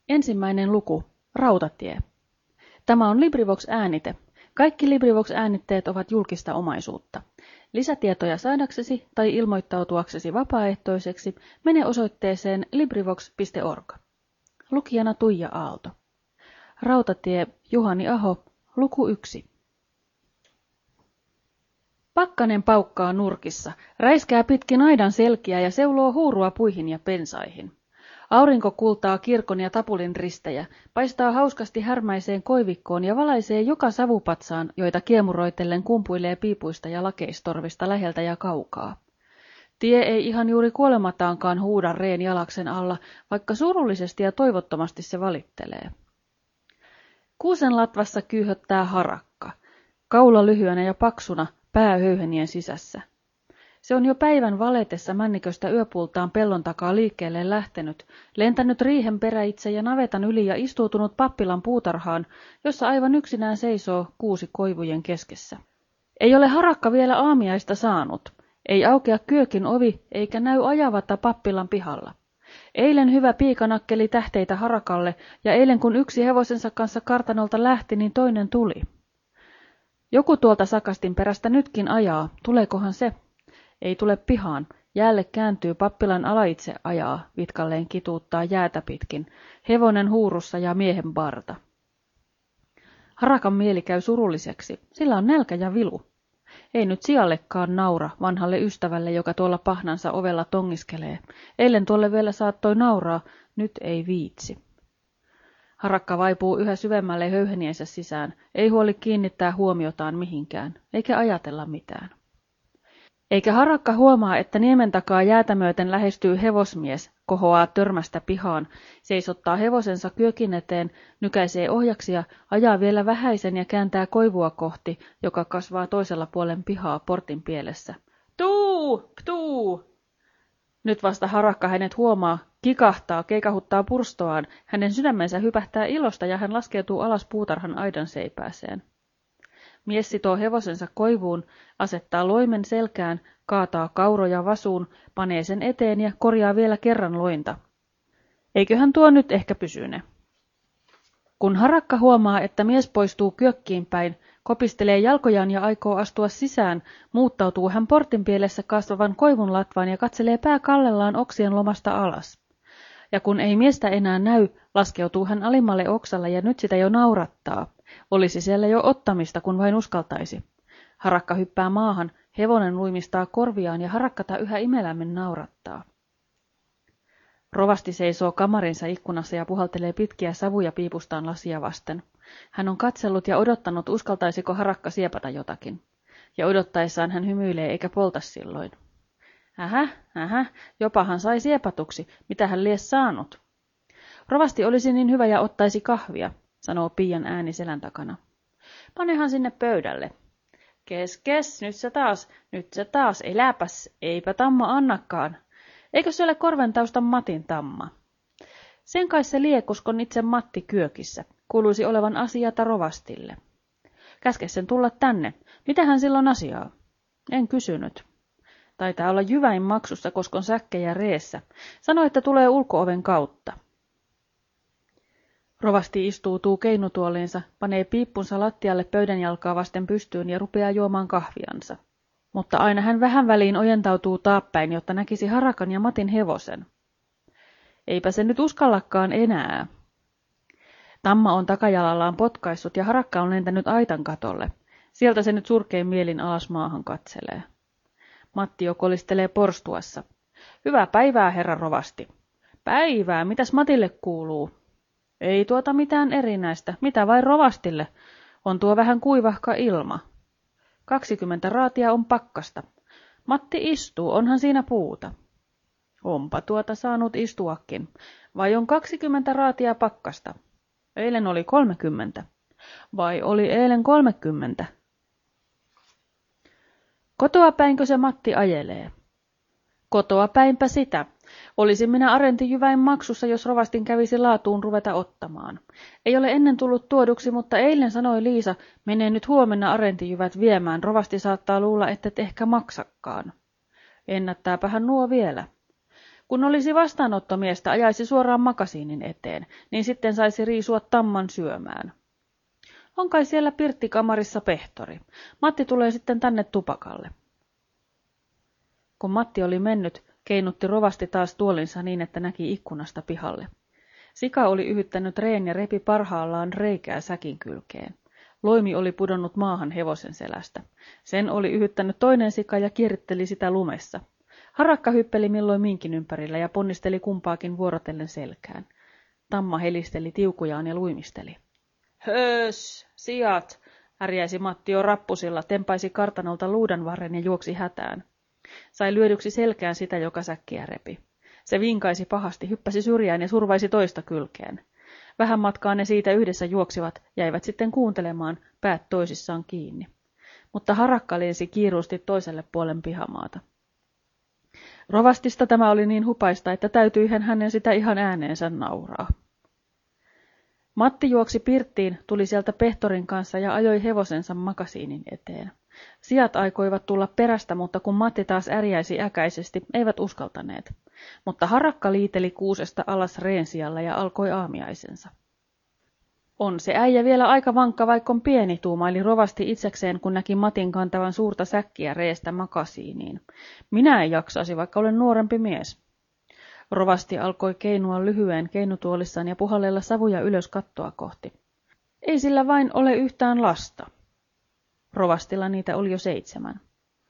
Ensimmäinen luku. Rautatie. Tämä on LibriVox-äänite. Kaikki LibriVox-äänitteet ovat julkista omaisuutta. Lisätietoja saadaksesi tai ilmoittautuaksesi vapaaehtoiseksi mene osoitteeseen LibriVox.org. Lukijana Tuija Aalto. Rautatie, Juhani Aho, luku 1. Pakkanen paukkaa nurkissa, räiskää pitkin aidan selkiä ja seuloo huurua puihin ja pensaihin. Aurinko kultaa kirkon ja tapulin ristejä, paistaa hauskasti härmäiseen koivikkoon ja valaisee joka savupatsaan, joita kiemuroitellen kumpuilee piipuista ja lakeistorvista läheltä ja kaukaa. Tie ei ihan juuri kuolemataankaan huuda reen jalaksen alla, vaikka surullisesti ja toivottomasti se valittelee. Kuusen latvassa kyyhöttää harakka, kaula lyhyenä ja paksuna, pää höyhenien sisässä. Se on jo päivän valetessa männiköstä yöpultaan pellon takaa liikkeelle lähtenyt, lentänyt riihen peräitse ja navetan yli ja istuutunut pappilan puutarhaan, jossa aivan yksinään seisoo kuusi koivujen keskessä. Ei ole harakka vielä aamiaista saanut, ei aukea kyökin ovi eikä näy ajavatta pappilan pihalla. Eilen hyvä piika nakkeli tähteitä harakalle ja eilen kun yksi hevosensa kanssa kartanolta lähti, niin toinen tuli. Joku tuolta sakastin perästä nytkin ajaa, tuleekohan se? Ei tule pihaan, jäälle kääntyy pappilan alaitse ajaa, vitkalleen kituuttaa jäätä pitkin, hevonen huurussa ja miehen parta. Harakan mieli käy surulliseksi, sillä on nälkä ja vilu. Ei nyt sijallekaan naura vanhalle ystävälle, joka tuolla pahnansa ovella tongiskelee. Eilen tuolle vielä saattoi nauraa, nyt ei viitsi. Harakka vaipuu yhä syvemmälle höyheniensä sisään, ei huoli kiinnittää huomiotaan mihinkään, eikä ajatella mitään. Eikä harakka huomaa, että niemen takaa jäätä myöten lähestyy hevosmies, kohoaa törmästä pihaan, seisottaa hevosensa kyökin eteen, nykäisee ohjaksia, ajaa vielä vähäisen ja kääntää koivua kohti, joka kasvaa toisella puolen pihaa portin pielessä. Tuu! Ptuu! Nyt vasta harakka hänet huomaa, kikahtaa, keikahuttaa purstoaan, hänen sydämensä hypähtää ilosta ja hän laskeutuu alas puutarhan aidan seipääseen. Mies sitoo hevosensa koivuun, asettaa loimen selkään, kaataa kauroja vasuun, panee sen eteen ja korjaa vielä kerran lointa. Eiköhän tuo nyt ehkä pysyne. Kun harakka huomaa, että mies poistuu kyökkiin päin, kopistelee jalkojaan ja aikoo astua sisään, muuttautuu hän portin pielessä kasvavan koivun latvaan ja katselee pää kallellaan oksien lomasta alas. Ja kun ei miestä enää näy, laskeutuu hän alimmalle oksalle ja nyt sitä jo naurattaa. Olisi siellä jo ottamista, kun vain uskaltaisi. Harakka hyppää maahan, hevonen luimistaa korviaan ja harakkata yhä imelämmin naurattaa. Rovasti seisoo kamarinsa ikkunassa ja puhaltelee pitkiä savuja piipustaan lasia vasten. Hän on katsellut ja odottanut, uskaltaisiko harakka siepata jotakin. Ja odottaessaan hän hymyilee eikä polta silloin. Jopa hän sai siepatuksi, mitä hän lies saanut. Rovasti olisi niin hyvä ja ottaisi kahvia, sanoo Piian ääni selän takana. Panehan sinne pöydälle. Kes, nyt se taas, eläpäs, eipä tamma annakaan. Eikö se ole Korventaustan Matin tamma? Sen kai se lie, koskon itse Matti kyökissä, kuuluisi olevan asiata rovastille. Käske sen tulla tänne, mitähän silloin asiaa? En kysynyt. Taitaa olla jyväin maksussa, koskon säkkejä reessä. Sano, että tulee ulko-oven kautta. Rovasti istuutuu keinutuoliinsa, panee piippunsa lattialle pöydän jalkaa vasten pystyyn ja rupeaa juomaan kahviansa. Mutta aina hän vähän väliin ojentautuu taappäin, jotta näkisi harakan ja Matin hevosen. Eipä se nyt uskallakaan enää. Tamma on takajalallaan potkaissut ja harakka on lentänyt aitan katolle. Sieltä se nyt surkein mielin alas maahan katselee. Matti jo kolistelee porstuassa. Hyvää päivää, herra rovasti. Päivää, mitäs Matille kuuluu? Ei tuota mitään erinäistä, mitä vain rovastille. On tuo vähän kuivahka ilma. 20 raatia on pakkasta. Matti istuu, onhan siinä puuta. Onpa tuota saanut istuakin. Vai on 20 raatia pakkasta? Eilen oli 30. Vai oli eilen 30? Kotoa päinkö se Matti ajelee? Kotoa päinpä sitä. Olisin minä arentijyväin maksussa, jos rovastin kävisi laatuun ruveta ottamaan. Ei ole ennen tullut tuoduksi, mutta eilen sanoi Liisa, menee nyt huomenna arentijyvät viemään, rovasti saattaa luulla, ettet ehkä maksakaan. Ennättääpähän nuo vielä. Kun olisi vastaanottomiestä, ajaisi suoraan makasiinin eteen, niin sitten saisi riisua tamman syömään. On kai siellä pirttikamarissa pehtori. Matti tulee sitten tänne tupakalle. Kun Matti oli mennyt, keinutti rovasti taas tuolinsa niin, että näki ikkunasta pihalle. Sika oli yhyttänyt reen ja repi parhaillaan reikää säkin kylkeen. Loimi oli pudonnut maahan hevosen selästä. Sen oli yhyttänyt toinen sika ja kieritteli sitä lumessa. Harakka hyppeli milloin minkin ympärillä ja ponnisteli kumpaakin vuorotellen selkään. Tamma helisteli tiukujaan ja luimisteli. Höös, siat, ärjäisi Matti jo rappusilla, tempaisi kartanolta luudanvarren ja juoksi hätään. Sai lyödyksi selkään sitä, joka säkkiä repi. Se vinkaisi pahasti, hyppäsi syrjään ja survaisi toista kylkeen. Vähän matkaa ne siitä yhdessä juoksivat, jäivät sitten kuuntelemaan, päät toisissaan kiinni. Mutta harakka lensi kiiruusti toiselle puolen pihamaata. Rovastista tämä oli niin hupaista, että täytyihän hänen sitä ihan ääneensä nauraa. Matti juoksi pirttiin, tuli sieltä pehtorin kanssa ja ajoi hevosensa makasiinin eteen. Siat aikoivat tulla perästä, mutta kun Matti taas ärjäisi äkäisesti, eivät uskaltaneet. Mutta harakka liiteli kuusesta alas reen sijalla ja alkoi aamiaisensa. On se äijä vielä aika vankka, vaikka on pieni, tuumaili rovasti itsekseen, kun näki Matin kantavan suurta säkkiä reestä makasiiniin. Minä en jaksaisi, vaikka olen nuorempi mies. Rovasti alkoi keinua lyhyen keinutuolissaan ja puhallella savuja ylös kattoa kohti. Ei sillä vain ole yhtään lasta. Rovastilla niitä oli jo 7.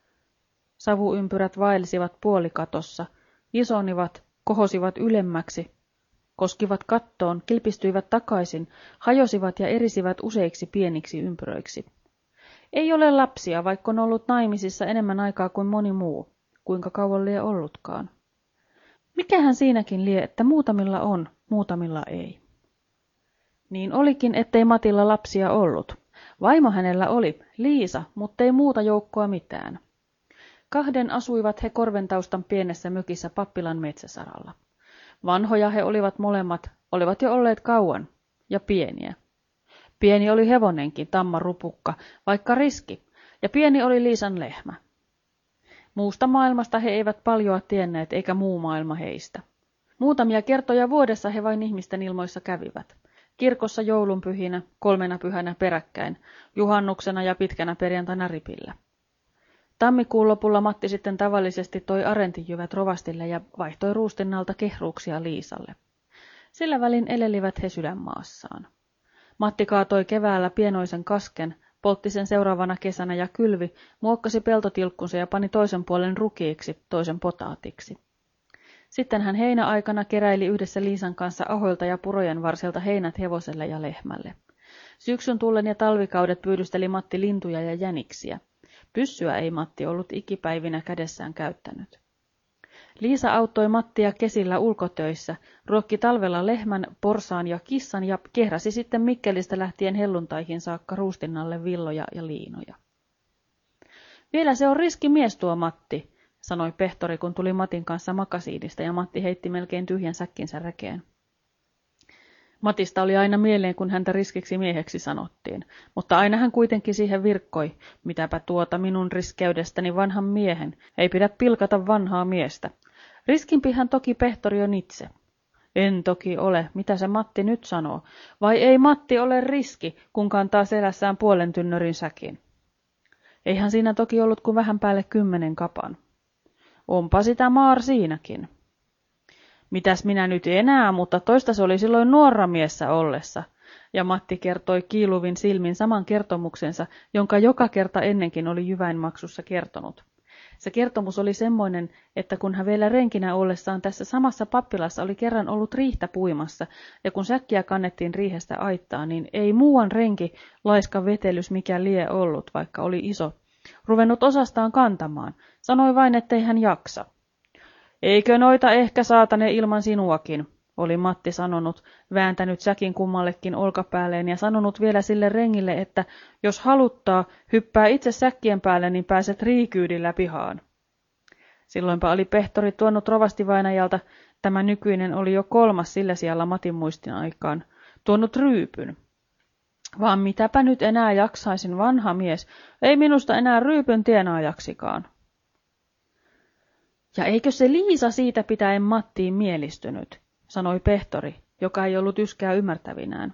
Savuympyrät vaelsivat puolikatossa, isonivat, kohosivat ylemmäksi, koskivat kattoon, kilpistyivät takaisin, hajosivat ja erisivät useiksi pieniksi ympyröiksi. Ei ole lapsia, vaikka on ollut naimisissa enemmän aikaa kuin moni muu, kuinka kauan lie ollutkaan. Mikähän siinäkin lie, että muutamilla on, muutamilla ei. Niin olikin, ettei Matilla lapsia ollut. Vaimo hänellä oli, Liisa, mutta ei muuta joukkoa mitään. 2 asuivat he Korventaustan pienessä mökissä Pappilan metsäsaralla. Vanhoja he olivat molemmat, olivat jo olleet kauan, ja pieniä. Pieni oli hevonenkin, Tamma Rupukka, vaikka riski, ja pieni oli Liisan lehmä. Muusta maailmasta he eivät paljoa tienneet, eikä muu maailma heistä. Muutamia kertoja vuodessa he vain ihmisten ilmoissa kävivät. Kirkossa joulunpyhinä, 3 pyhänä peräkkäin, juhannuksena ja pitkänä perjantaina ripillä. Tammikuun lopulla Matti sitten tavallisesti toi arentijyvät rovastille ja vaihtoi ruustinnalta kehruuksia Liisalle. Sillä välin elelivät he sydänmaassaan. Matti kaatoi keväällä pienoisen kasken, poltti sen seuraavana kesänä ja kylvi, muokkasi peltotilkkunsa ja pani toisen puolen rukiiksi, toisen potaatiksi. Sitten hän heinäaikana keräili yhdessä Liisan kanssa ahoilta ja purojen varsilta heinät hevoselle ja lehmälle. Syksyn tullen ja talvikaudet pyydysteli Matti lintuja ja jäniksiä. Pyssyä ei Matti ollut ikipäivinä kädessään käyttänyt. Liisa auttoi Mattia kesillä ulkotöissä, ruokki talvella lehmän, porsaan ja kissan ja kehräsi sitten Mikkelistä lähtien helluntaihin saakka ruustinnalle villoja ja liinoja. Vielä se on riski mies tuo Matti, sanoi pehtori, kun tuli Matin kanssa makasiinista ja Matti heitti melkein tyhjän säkkinsä rekeen. Matista oli aina mieleen, kun häntä riskiksi mieheksi sanottiin, mutta aina hän kuitenkin siihen virkkoi, mitäpä tuota minun riskeydestäni vanhan miehen, ei pidä pilkata vanhaa miestä. Riskimpihän toki pehtori on itse. En toki ole, mitä se Matti nyt sanoo, vai ei Matti ole riski, kun kantaa selässään 0,5 tynnyrin säkin. Eihän siinä toki ollut kuin vähän päälle 10 kapan. Onpa sitä maar siinäkin. Mitäs minä nyt enää, mutta toista se oli silloin nuoramiessä ollessa. Ja Matti kertoi kiiluvin silmin saman kertomuksensa, jonka joka kerta ennenkin oli jyväinmaksussa kertonut. Se kertomus oli semmoinen, että kun hän vielä renkinä ollessaan tässä samassa pappilassa oli kerran ollut riihtä puimassa, ja kun säkkiä kannettiin riihestä aittaan, niin ei muuan renki, laiska vetelys mikä lie ollut, vaikka oli iso, ruvennut osastaan kantamaan. Sanoi vain, ettei hän jaksa. Eikö noita ehkä saatane ilman sinuakin, oli Matti sanonut, vääntänyt säkin kummallekin olkapäälleen ja sanonut vielä sille rengille, että jos haluttaa, hyppää itse säkkien päälle, niin pääset riikyydillä pihaan. Silloinpa oli pehtori tuonut rovastivainajalta, tämä nykyinen oli jo 3. sillä sijalla Matin muistin aikaan, tuonut ryypyn. Vaan mitäpä nyt enää jaksaisin, vanha mies, ei minusta enää ryypyn tienaajaksikaan. Ja eikö se Liisa siitä pitäen Mattiin mielistynyt, sanoi Pehtori, joka ei ollut yskää ymmärtävinään.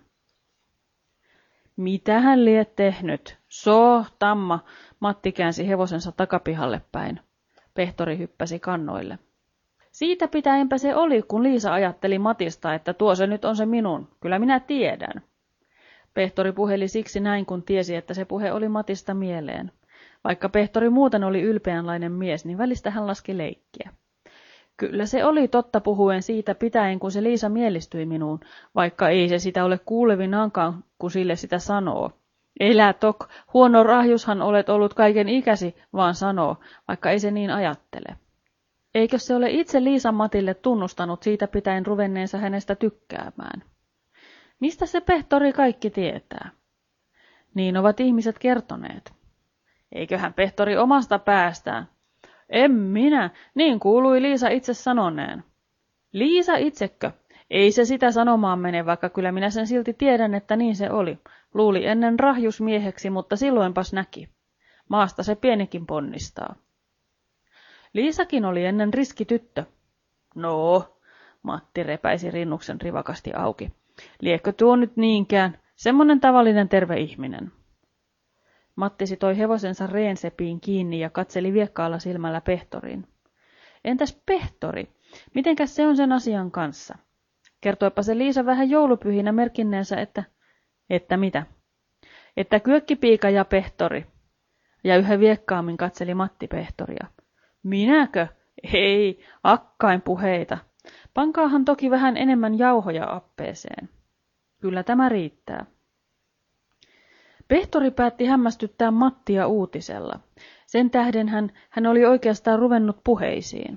Mitä hän liet tehnyt? Tamma, Matti käänsi hevosensa takapihalle päin. Pehtori hyppäsi kannoille. Siitä pitäenpä se oli, kun Liisa ajatteli Matista, että tuo se nyt on se minun, kyllä minä tiedän. Pehtori puheli siksi näin, kun tiesi, että se puhe oli Matista mieleen. Vaikka Pehtori muuten oli ylpeänlainen mies, niin välistä hän laski leikkiä. Kyllä se oli totta puhuen siitä pitäen, kun se Liisa mielistyi minuun, vaikka ei se sitä ole kuulevinaankaan, kun sille sitä sanoo. Elä tok, huono rahjushan olet ollut kaiken ikäsi, vaan sanoo, vaikka ei se niin ajattele. Eikö se ole itse Liisa Matille tunnustanut siitä pitäen ruvenneensa hänestä tykkäämään? Mistä se Pehtori kaikki tietää? Niin ovat ihmiset kertoneet. Eiköhän Pehtori omasta päästään. En minä, niin kuului Liisa itse sanoneen. Liisa itsekö? Ei se sitä sanomaan mene, vaikka kyllä minä sen silti tiedän, että niin se oli. Luuli ennen rahjusmieheksi, mutta silloinpas näki. Maasta se pienikin ponnistaa. Liisakin oli ennen riskityttö. No, Matti repäisi rinnuksen rivakasti auki. Liekö tuo nyt niinkään? Semmoinen tavallinen terve ihminen. Matti sitoi hevosensa reensepiin kiinni ja katseli viekkaalla silmällä Pehtoriin. Entäs Pehtori? Mitenkäs se on sen asian kanssa? Kertoipa se Liisa vähän joulupyhinä merkinneensä, että mitä? Että kyökkipiika ja Pehtori. Ja yhä viekkaammin katseli Matti Pehtoria. Minäkö? Ei, akkain puheita. Pankaahan toki vähän enemmän jauhoja appeeseen. Kyllä tämä riittää. Pehtori päätti hämmästyttää Mattia uutisella. Sen tähden hän oli oikeastaan ruvennut puheisiin.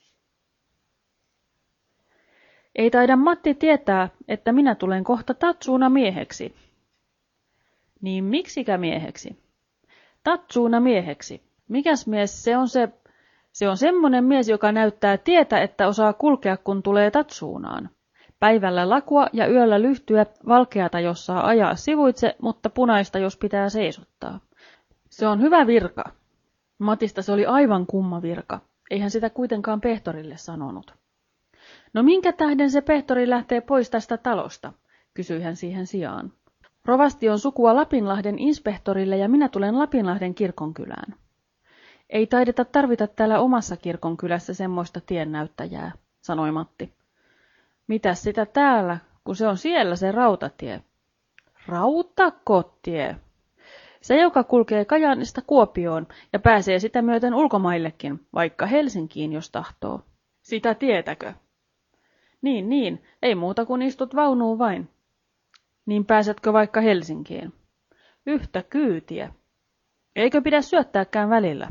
Ei taida Matti tietää, että minä tulen kohta Tatsuuna mieheksi. Niin miksikä mieheksi? Tatsuuna mieheksi. Mikäs mies se on se? Se on semmoinen mies, joka näyttää tietä, että osaa kulkea, kun tulee Tatsuunaan. Päivällä lakua ja yöllä lyhtyä, valkeata jos saa ajaa sivuitse, mutta punaista jos pitää seisottaa. Se on hyvä virka. Matista se oli aivan kumma virka. Eihän sitä kuitenkaan Pehtorille sanonut. No minkä tähden se Pehtori lähtee pois tästä talosta, kysyi hän siihen sijaan. Rovasti on sukua Lapinlahden inspektorille ja minä tulen Lapinlahden kirkonkylään. Ei taideta tarvita täällä omassa kirkonkylässä semmoista tiennäyttäjää, sanoi Matti. Mitäs sitä täällä, kun se on siellä se rautatie? Rautakotie. Se, joka kulkee Kajaanista Kuopioon ja pääsee sitä myöten ulkomaillekin, vaikka Helsinkiin, jos tahtoo. Sitä tietäkö? Niin, ei muuta kuin istut vaunuun vain. Niin pääsetkö vaikka Helsinkiin? Yhtä kyytiä. Eikö pidä syöttääkään välillä?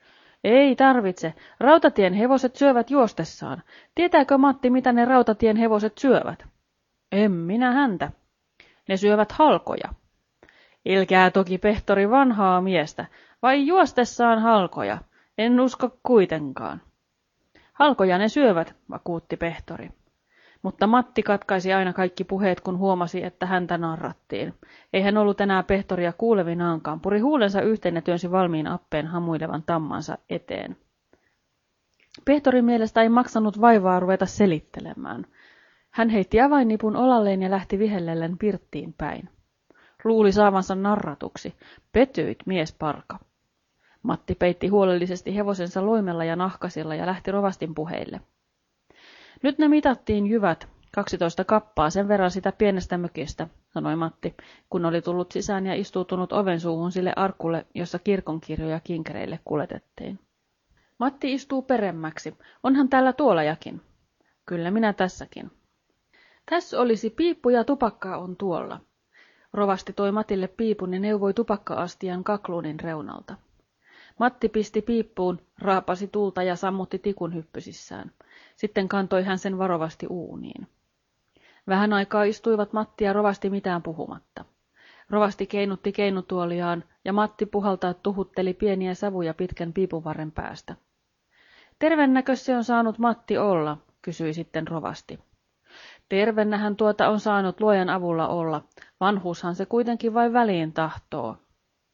Ei tarvitse. Rautatien hevoset syövät juostessaan. Tietääkö Matti, mitä ne rautatien hevoset syövät? En minä häntä. Ne syövät halkoja. Ilkää toki Pehtori vanhaa miestä, vai juostessaan halkoja? En usko kuitenkaan. Halkoja ne syövät, vakuutti Pehtori. Mutta Matti katkaisi aina kaikki puheet, kun huomasi, että häntä narrattiin. Ei hän ollut enää Pehtoria kuulevinaankaan, puri huulensa yhteen ja työnsi valmiin appeen hamuilevan tammansa eteen. Pehtorin mielestä ei maksanut vaivaa ruveta selittelemään. Hän heitti avainnipun olalleen ja lähti vihellellen pirttiin päin. Luuli saavansa narratuksi. Petyit, miesparka. Matti peitti huolellisesti hevosensa loimella ja nahkasilla ja lähti rovastin puheille. Nyt ne mitattiin jyvät, 12 kappaa, sen verran sitä pienestä mökistä, sanoi Matti, kun oli tullut sisään ja istuutunut oven suuhun sille arkulle, jossa kirkonkirjoja kinkereille kuljetettiin. Matti istuu peremmäksi. Onhan täällä tuolajakin. Kyllä minä tässäkin. Tässä olisi piippu ja tupakkaa on tuolla. Rovasti toi Matille piipun ja neuvoi tupakka-astian kakluunin reunalta. Matti pisti piippuun, raapasi tulta ja sammutti tikun hyppysissään. Sitten kantoi hän sen varovasti uuniin. Vähän aikaa istuivat Matti ja Rovasti mitään puhumatta. Rovasti keinutti keinutuoliaan ja Matti puhaltaa tuhutteli pieniä savuja pitkän piipuvarren päästä. Tervennäkös se on saanut Matti olla, kysyi sitten Rovasti. Tervennähän tuota on saanut luojan avulla olla, vanhuushan se kuitenkin vain väliin tahtoo.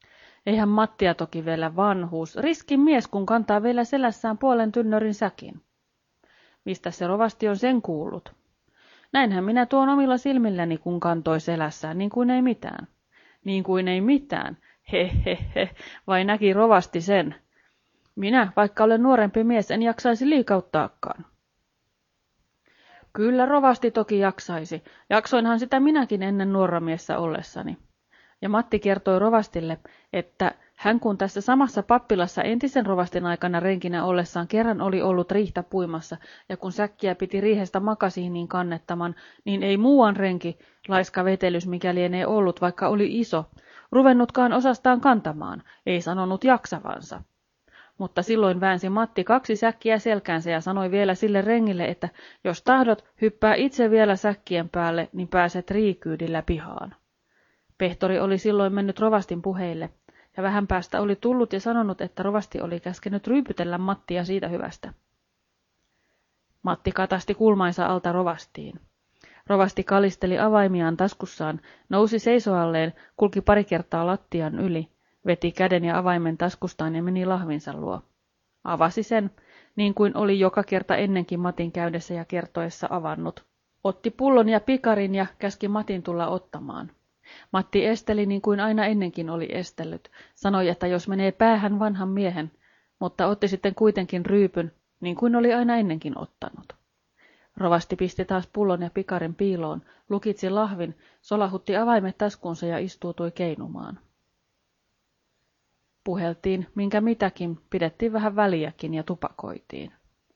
Eihän Mattia toki vielä vanhuus, riskin mies, kun kantaa vielä selässään puolen tynnyrin säkin. Mistä se rovasti on sen kuullut? Näinhän minä tuon omilla silmilläni, kun kantoi selässään, niin kuin ei mitään. Niin kuin ei mitään, vai näki rovasti sen? Minä, vaikka olen nuorempi mies, en jaksaisi liikauttaakaan. Kyllä rovasti toki jaksaisi. Jaksoinhan sitä minäkin ennen nuoramiessä ollessani. Ja Matti kertoi rovastille, että hän kun tässä samassa pappilassa entisen rovastin aikana renkinä ollessaan kerran oli ollut riihtä puimassa, ja kun säkkiä piti riihestä makasiiniin kannettaman, niin ei muuan renki, laiska vetelys mikä lienee ollut, vaikka oli iso, ruvennutkaan osastaan kantamaan, ei sanonut jaksavansa. Mutta silloin väänsi Matti 2 säkkiä selkäänsä ja sanoi vielä sille rengille, että jos tahdot, hyppää itse vielä säkkien päälle, niin pääset riikyydillä pihaan. Pehtori oli silloin mennyt rovastin puheille, ja vähän päästä oli tullut ja sanonut, että rovasti oli käskenyt ryypytellä Mattia siitä hyvästä. Matti katasti kulmainsa alta rovastiin. Rovasti kalisteli avaimiaan taskussaan, nousi seisoalleen, kulki 2 kertaa lattian yli, veti käden ja avaimen taskustaan ja meni lahvinsa luo. Avasi sen, niin kuin oli joka kerta ennenkin Matin käydessä ja kertoessa avannut. Otti pullon ja pikarin ja käski Matin tulla ottamaan. Matti esteli niin kuin aina ennenkin oli estellyt. Sanoi, että jos menee päähän vanhan miehen, mutta otti sitten kuitenkin ryypyn, niin kuin oli aina ennenkin ottanut. Rovasti pisti taas pullon ja pikarin piiloon, lukitsi lahvin, solahutti avaimet taskuunsa ja istuutui keinumaan. Puheltiin, minkä mitäkin, pidettiin vähän väliäkin ja tupakoitiin.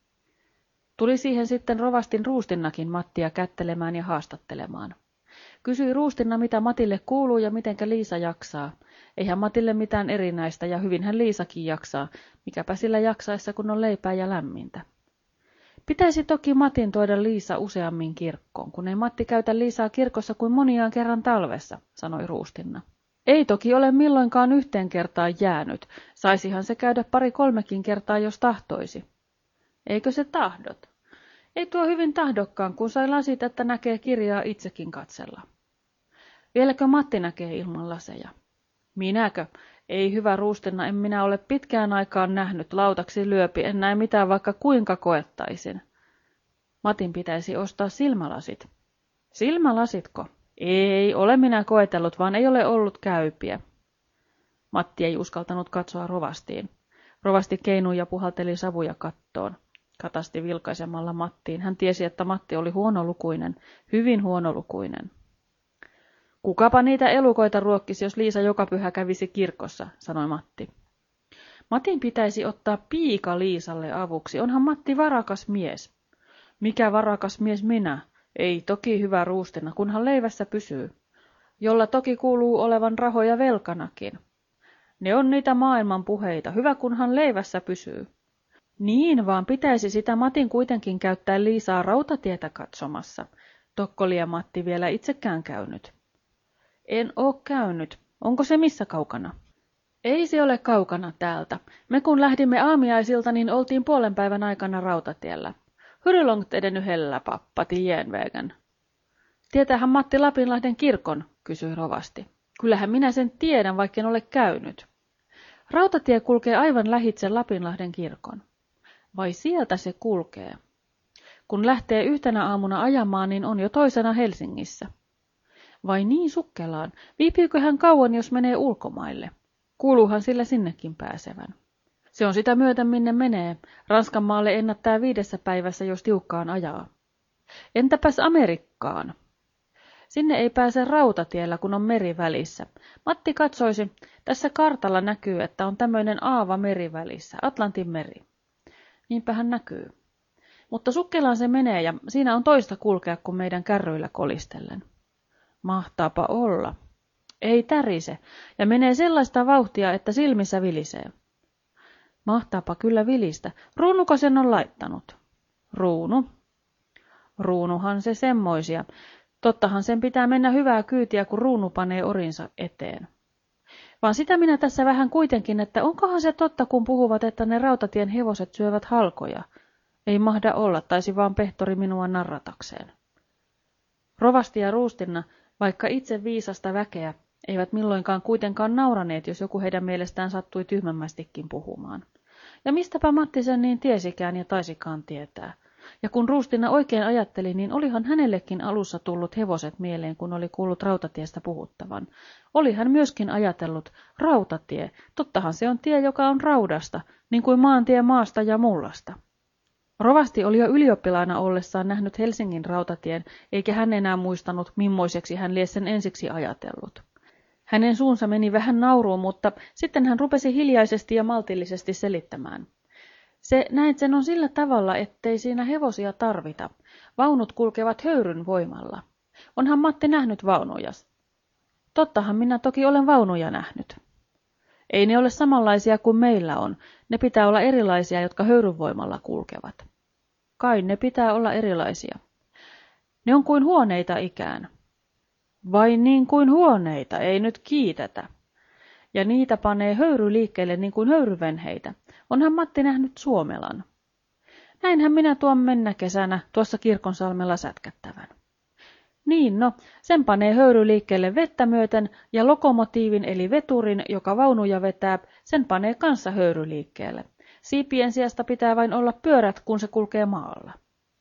Tuli siihen sitten rovastin Ruustinnakin Mattia kättelemään ja haastattelemaan. Kysyi Ruustinna, mitä Matille kuuluu ja mitenkä Liisa jaksaa. Eihän Matille mitään erinäistä ja hyvinhän Liisakin jaksaa, mikäpä sillä jaksaessa kun on leipää ja lämmintä. Pitäisi toki Matin tuoda Liisa useammin kirkkoon, kun ei Matti käytä Liisaa kirkossa kuin moniaan kerran talvessa, sanoi Ruustinna. Ei toki ole milloinkaan 1 kertaan jäänyt, saisihan se käydä 2-3 kertaa, jos tahtoisi. Eikö se tahdot? Ei tuo hyvin tahdokkaan, kun sai lasit, että näkee kirjaa itsekin katsella. Vieläkö Matti näkee ilman laseja? Minäkö? Ei hyvä Ruustinna, en minä ole pitkään aikaan nähnyt, lautaksi lyöpi, en näe mitään vaikka kuinka koettaisin. Matin pitäisi ostaa silmälasit. Silmälasitko? Ei, ole minä koetellut, vaan ei ole ollut käypiä. Matti ei uskaltanut katsoa rovastiin. Rovasti keinui ja puhalteli savuja kattoon. Katasti vilkaisemalla Mattiin. Hän tiesi, että Matti oli huonolukuinen, hyvin huonolukuinen. Kukapa niitä elukoita ruokkisi, jos Liisa joka pyhä kävisi kirkossa, sanoi Matti. Matin pitäisi ottaa piika Liisalle avuksi, onhan Matti varakas mies. Mikä varakas mies minä? Ei toki hyvä Ruustinna, kunhan leivässä pysyy. Jolla toki kuuluu olevan rahoja velkanakin. Ne on niitä maailman puheita, hyvä kunhan leivässä pysyy. Niin, vaan pitäisi sitä Matin kuitenkin käyttää Liisaa rautatietä katsomassa. Tokkoli ja Matti vielä itsekään käynyt. En oo käynyt. Onko se missä kaukana? Ei se ole kaukana täältä. Me kun lähdimme aamiaisilta, niin oltiin 5 päivän aikana rautatiellä. Hur långt är det nu hellä pappa till järnvägen? Tietäähän Matti Lapinlahden kirkon, kysyi rovasti. Kyllähän minä sen tiedän, vaikka en ole käynyt. Rautatie kulkee aivan lähitse Lapinlahden kirkon. Vai sieltä se kulkee? Kun lähtee yhtenä aamuna ajamaan, niin on jo toisena Helsingissä. Vai niin sukkelaan? Viipyykö hän kauan, jos menee ulkomaille? Kuuluuhan sillä sinnekin pääsevän. Se on sitä myöten, minne menee. Ranskan maalle ennättää 5 päivässä, jos tiukkaan ajaa. Entäpäs Amerikkaan? Sinne ei pääse rautatiellä, kun on meri välissä. Matti katsoisi, tässä kartalla näkyy, että on tämmöinen aava meri välissä, Atlantin meri. Niinpä hän näkyy. Mutta sukkelaan se menee ja siinä on toista kulkea kuin meidän kärryillä kolistellen. Mahtaapa olla. Ei tärise ja menee sellaista vauhtia, että silmissä vilisee. Mahtaapa kyllä vilistä. Ruunuko sen on laittanut? Ruunu. Ruunuhan se semmoisia. Tottahan sen pitää mennä hyvää kyytiä, kun ruunu panee orinsa eteen. Vaan sitä minä tässä vähän kuitenkin, että onkohan se totta, kun puhuvat, että ne rautatien hevoset syövät halkoja. Ei mahda olla, taisi vaan pehtori minua narratakseen. Rovasti ja Ruustinna, vaikka itse viisasta väkeä, Eivät milloinkaan kuitenkaan nauraneet, jos joku heidän mielestään sattui tyhmämmästikin puhumaan. Ja mistäpä Matti sen niin tiesikään ja taisikaan tietää. Ja kun Ruustinna oikein ajatteli, niin olihan hänellekin alussa tullut hevoset mieleen, kun oli kuullut rautatiestä puhuttavan. Oli hän myöskin ajatellut, rautatie, tottahan se on tie, joka on raudasta, niin kuin maantie maasta ja mullasta. Rovasti oli jo ylioppilaana ollessaan nähnyt Helsingin rautatien, eikä hän enää muistanut, mimmoiseksi hän lie sen ensiksi ajatellut. Hänen suunsa meni vähän nauruun, mutta sitten hän rupesi hiljaisesti ja maltillisesti selittämään. Näet sen on sillä tavalla, ettei siinä hevosia tarvita. Vaunut kulkevat höyryn voimalla. Onhan Matti nähnyt vaunuja. Tottahan minä toki olen vaunuja nähnyt. Ei ne ole samanlaisia kuin meillä on. Ne pitää olla erilaisia, jotka höyryn voimalla kulkevat. Kai ne pitää olla erilaisia. Ne on kuin huoneita ikään. Vai niin kuin huoneita, ei nyt kiitetä. Ja niitä panee höyry liikkeelle niin kuin höyryvenheitä. Onhan Matti nähnyt Suomelan. Näinhän minä tuon mennä kesänä tuossa Kirkonsalmella sätkättävän. Niin no, sen panee höyry liikkeelle vettä myöten ja lokomotiivin eli veturin, joka vaunuja vetää, sen panee kanssa höyry liikkeelle. Siipien sijasta pitää vain olla pyörät, kun se kulkee maalla.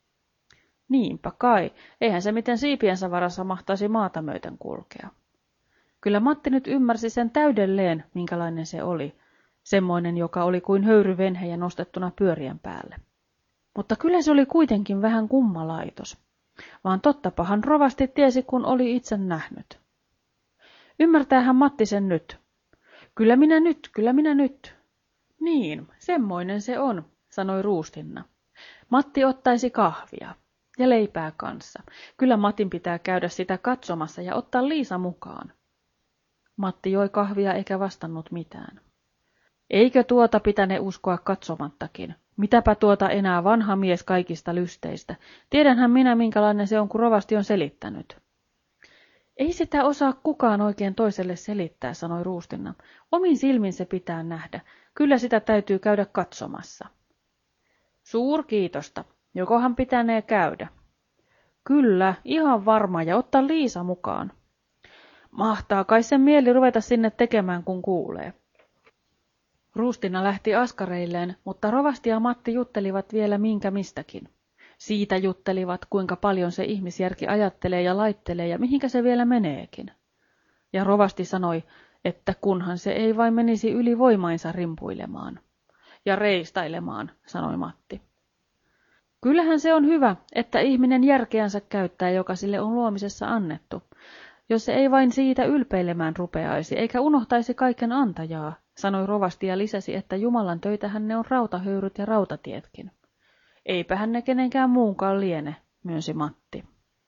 Niinpä kai, eihän se miten siipiensä varassa mahtaisi maata myöten kulkea. Kyllä Matti nyt ymmärsi sen täydelleen, minkälainen se oli, semmoinen, joka oli kuin höyryvenhejä nostettuna pyörien päälle. Mutta kyllä se oli kuitenkin vähän kummalaitos, vaan tottapahan rovasti tiesi, kun oli itse nähnyt. Ymmärtäähän Matti sen nyt. Kyllä minä nyt. Niin, semmoinen se on, sanoi Ruustinna. Matti ottaisi kahvia ja leipää kanssa. Kyllä Matin pitää käydä sitä katsomassa ja ottaa Liisa mukaan. Matti joi kahvia eikä vastannut mitään. Eikö tuota pitäne uskoa katsomattakin? Mitäpä tuota enää vanha mies kaikista lysteistä? Tiedänhän minä, minkälainen se on, kun rovasti on selittänyt. Ei sitä osaa kukaan oikein toiselle selittää, sanoi Ruustinna. Omin silmin se pitää nähdä. Kyllä sitä täytyy käydä katsomassa. Suurkiitosta. Jokohan pitänee käydä? Kyllä, ihan varma ja ottaa Liisa mukaan. Mahtaa kai sen mieli ruveta sinne tekemään, kun kuulee. Ruustinna lähti askareilleen, mutta rovasti ja Matti juttelivat vielä minkä mistäkin. Siitä juttelivat, kuinka paljon se ihmisjärki ajattelee ja laittelee ja mihinkä se vielä meneekin. Ja rovasti sanoi, että kunhan se ei vain menisi yli voimainsa rimpuilemaan. Ja reistailemaan, sanoi Matti. Kyllähän se on hyvä, että ihminen järkeänsä käyttää, joka sille on luomisessa annettu. Jos se ei vain siitä ylpeilemään rupeaisi, eikä unohtaisi kaiken antajaa, sanoi rovasti ja lisäsi, että Jumalan töitähän ne on rautahöyryt ja rautatietkin. Eipähän ne kenenkään muunkaan liene, myönsi Matti.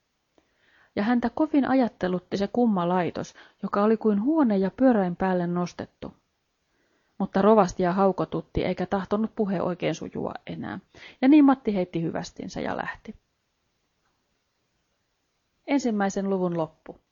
Ja häntä kovin ajattelutti se kumma laitos, joka oli kuin huone ja pyöräin päälle nostettu. Mutta rovastia haukotutti eikä tahtonut puhe oikein sujua enää, ja niin Matti heitti hyvästinsä ja lähti. 1. luvun loppu.